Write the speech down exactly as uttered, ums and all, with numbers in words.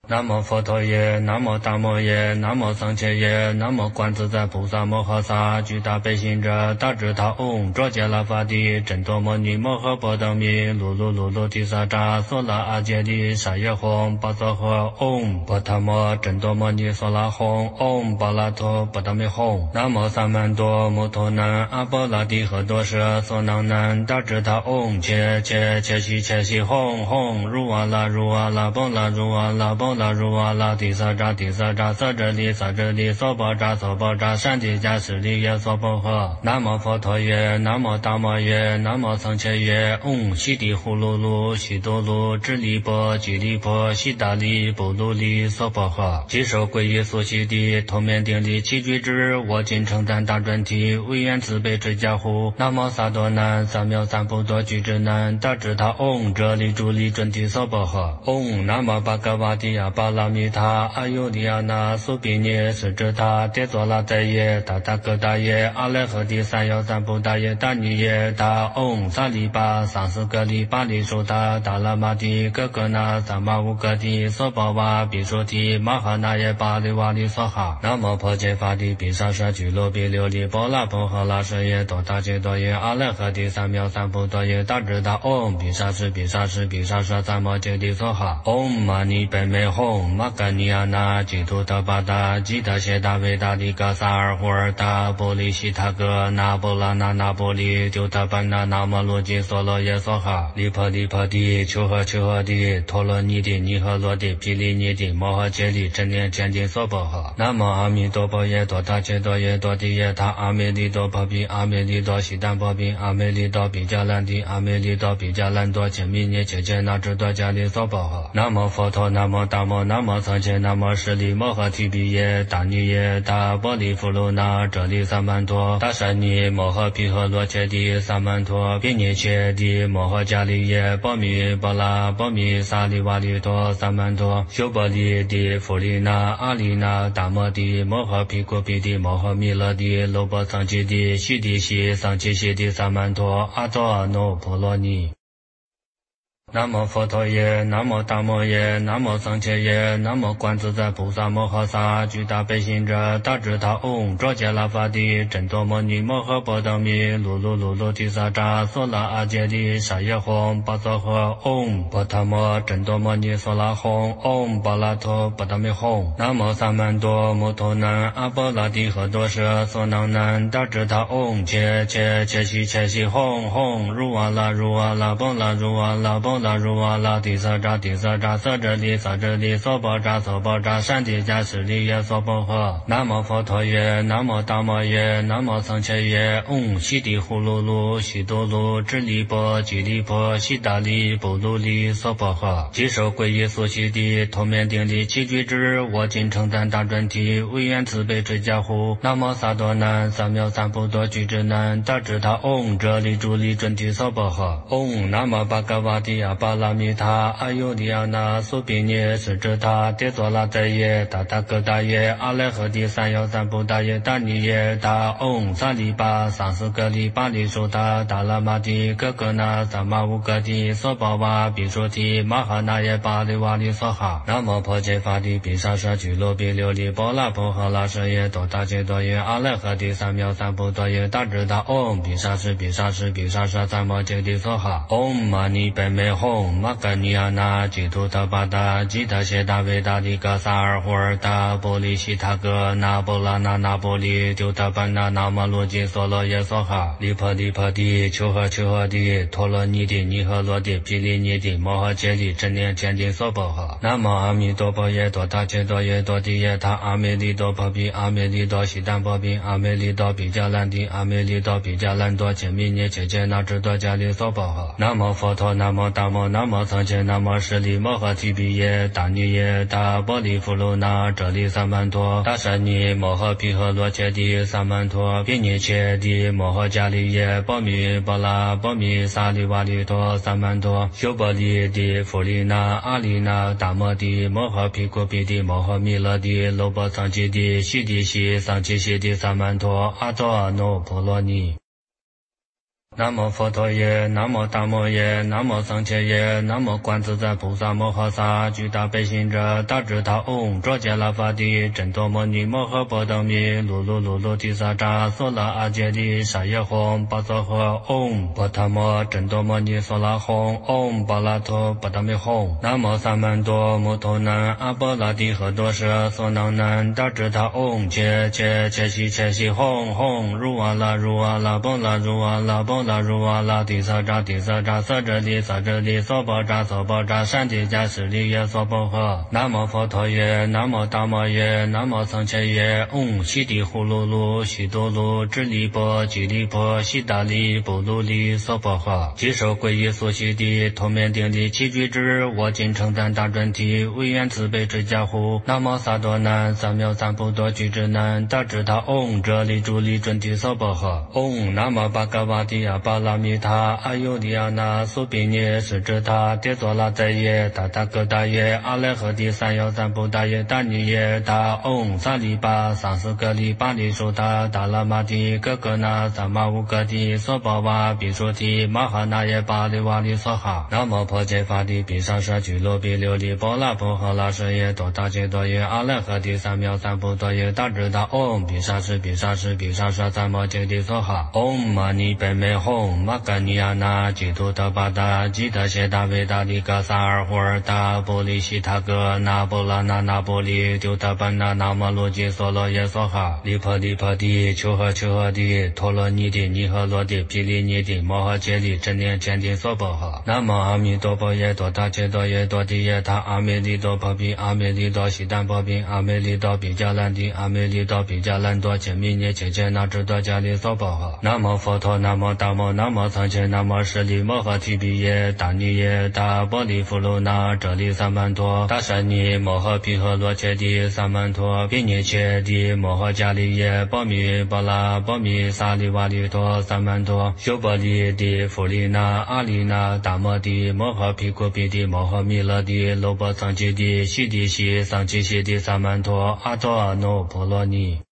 南无佛陀耶，南无大摩耶，南无僧伽耶，南无观自在菩萨摩诃萨，具大悲心者，大智他唵，卓杰拉法帝，真多摩尼摩诃波多米，噜噜噜噜提萨扎，梭拉阿杰利，沙耶吽，巴佐诃，唵，波他摩，真多摩尼梭拉吽，唵，巴拉托，波多米吽，南无萨曼多，摩托南，阿波拉帝诃多舍，娑囊南，大智他唵，切切切西切西吽吽，如阿拉如阿拉波拉如阿拉波拉如阿拉提萨扎提萨扎萨遮利萨遮利娑婆扎娑婆扎善提迦室利耶娑婆诃。南无佛陀耶，南无大摩耶，南无僧伽耶，唵，悉地呼噜噜，悉多噜，智利波，吉利波，悉达利，波卢利，娑婆诃。即受皈依所悉地，头面顶礼七具之，我今称赞大专提，唯愿慈悲追加护。南无萨多南，三藐三菩提具之南，大智他唵，遮利主利准提娑婆诃。唵，南无巴嘎瓦提亚巴拉米他，阿尤利亚那，苏比尼，斯智他，迭佐拉在耶，达达格达耶，阿赖诃提三藐三菩提耶，达尼耶，达唵，萨利巴，桑斯格利巴利舒他，达拉玛提，格格那，萨玛乌格提，娑婆瓦，比舒提，玛哈那耶巴利瓦利娑哈。南无婆伽法提，毗沙舍俱罗毗琉璃波拉婆诃拉舍耶，多达揭多耶，阿赖诃提三藐三菩提耶，大智他唵，毗沙舍毗沙舍毗沙舍三摩揭谛娑哈。唵嘛尼呗美吽，玛嘎尼亚那，吉图特巴达，吉他谢达维达利嘎萨尔胡尔达，波利西塔格，那波拉那那波利，丢他班那那摩罗吉娑罗耶娑哈。利婆利婆提，求诃求诃提，陀罗尼提，尼诃罗提，毗利尼提，摩诃揭利，真念千金娑婆诃。南无阿弥陀佛耶，多他揭多耶，多提耶他，阿弥利多婆毗，阿弥利多悉檀婆毗，阿弥利多毗迦兰提，阿弥利多毗迦兰多，千弥涅切切那智多迦利娑婆诃。南无佛陀，南无大摩，南无僧伽，南无舍利摩诃提毗耶，达尼耶，达波利富卢那，遮利萨曼陀，达舍尼摩诃毗诃罗切提萨曼陀，毗涅切提摩诃迦利耶，波密波拉波密萨利瓦利陀萨曼陀，修波利提富利那阿利那达摩提摩诃毗古毗提摩诃弥勒提罗波僧祇提悉提悉僧祇悉提萨曼陀阿多阿耨婆罗尼。南无佛陀耶，南无大摩耶，南无僧伽耶，南无观自在菩萨摩诃萨，具大悲心者，大智他唵，卓杰拉法帝，真多摩尼摩诃波多米，噜噜噜噜提萨扎，梭拉阿杰利，沙耶吽，巴佐诃，唵，波他摩，真多摩尼梭拉吽，唵，巴拉托，波多米吽。南无萨曼多，摩托南，阿波拉帝诃多舍，娑囊南，大智他唵，切切切西切西吽吽，如阿拉如阿拉波拉如阿拉波拉如阿拉提萨扎提萨扎萨遮利萨遮利娑婆扎娑婆扎善提迦室利耶娑婆诃。南无佛陀耶，南无大摩耶，南无僧伽耶，唵，悉地呼噜噜，悉多噜，智利波，吉利波，悉达利，波卢利，娑婆诃。即受皈依所悉地，头面顶礼七具之，我今称赞大专提，唯愿慈悲追加护。南无萨多南，三藐三菩提具之南，大智他唵，遮利主利准提娑婆诃。唵，南无巴嘎瓦提亚巴拉米他，阿尤利亚那，苏比尼，斯智他，迭佐拉在耶，达达格达耶，阿赖诃提三藐三菩提耶，达尼耶，达唵，萨利巴，桑斯格利巴利舒他，达拉玛提，格格那，萨玛乌格提，娑婆瓦，比舒提，玛哈那耶巴利瓦利娑哈。南无婆伽法提，毗沙舍俱罗毗琉璃波拉婆诃拉舍耶，多达揭多耶，阿赖诃提三藐三菩提耶，大智他唵，毗沙舍毗沙舍毗沙舍三摩揭谛娑哈。唵嘛尼呗美吽，玛嘎尼亚那，吉图特巴达，吉他谢达维达利嘎萨尔胡尔达，波利西塔格，那波拉那那波利，丢他班那那摩罗吉娑罗耶娑哈。利婆利婆提，求诃求诃提，陀罗尼提，尼诃罗提，毗利尼提，摩诃揭利，真念千金娑婆诃。南无阿弥陀佛耶，多他揭多耶，多提耶他，阿弥利多婆毗，阿弥利多悉檀婆毗，阿弥利多毗迦兰提，阿弥利多毗迦兰多，千弥涅切切那智多迦利娑婆诃。南无佛陀，南无大摩，南无僧伽，南无舍利摩诃提毗耶，达尼耶，达波利富卢那，遮利萨曼陀，达舍尼摩诃毗诃罗切提萨曼陀，毗涅切提摩诃迦利耶，波密波拉波密萨利瓦利陀萨曼陀，修波利提富利那阿利那达摩提摩诃毗古毗提摩诃弥勒提罗波僧祇提悉提悉僧祇悉提萨曼陀阿多阿耨婆罗尼。 南无佛陀耶，南无大摩耶，南无僧伽耶，南无观自在菩萨摩诃萨，具大悲心者，大智大唵，卓杰拉法帝，真多摩尼摩诃波多米，噜噜噜噜提萨扎，娑拉阿揭利，沙耶吽，巴娑诃，唵，波他摩，真多摩尼娑拉吽，唵，巴拉陀，波达米吽，南无萨曼多，摩托南，阿波拉帝诃多舍，娑囊南，大智大唵，切切切西切西吽吽，如阿拉如阿拉波拉如阿拉波拉如阿拉提萨扎提萨扎萨遮利萨遮利娑婆扎娑婆扎善提迦室利耶娑婆诃。南无佛陀耶，南无大摩耶，南无僧伽耶，唵，悉地呼噜噜，悉多噜，智利波，吉利波，悉达利，波卢利，娑婆诃。即受皈依所悉地，头面顶礼起居之，我今称赞大专提，唯愿慈悲之家护。南无萨多南，三藐三菩提具之南，大智大唵，遮利主利准提娑婆诃。唵，南无巴嘎瓦提亚巴拉米他，阿尤利亚那，苏比涅，是指他，迭佐拉在耶，达达格达耶，阿赖诃提三藐三菩提耶，达尼耶，达唵，萨利巴，桑斯格利巴利舒他，达拉玛提，格格那，萨玛乌格提，娑婆瓦，比舒提，玛哈那耶巴利瓦利娑哈。南无婆揭法提，毗沙舍俱罗毗琉璃波拉波诃拉舍耶，多达揭多耶，阿赖诃提三藐三菩提耶，大智大唵，毗沙舍毗沙舍毗沙舍三摩揭谛娑哈。唵嘛尼呗美吽，玛嘎尼亚那，吉图特巴达，吉特谢达维达利嘎萨尔胡尔达，波利西塔格，那波拉那那波利，丢特班那那摩罗吉娑罗耶娑哈。利婆利婆提，求诃求诃提，陀罗尼提，尼诃罗提，毗利尼提，摩诃揭利，真念前提娑婆诃。南无阿弥陀佛耶，多他揭多耶，多提耶他，阿弥利多婆毗，阿弥利多悉檀婆毗，阿弥利多毗迦兰提，阿弥利多毗迦兰多，切弥涅切切那智多迦利娑婆诃。南无佛陀，南无大摩，南无僧伽，南无舍利摩诃提毗耶，达尼耶，达波利富卢那，遮利三曼陀，达舍尼摩诃毗诃罗切提，三曼陀，毗尼切提，摩诃迦利耶，波密波拉波密萨利瓦利陀，三曼陀，修波利提，富利那，阿利那，达摩提，摩诃毗古毗提，摩诃弥勒提，罗波僧祇提，悉提悉，僧祇悉提，三曼陀，阿陀阿耨波罗尼。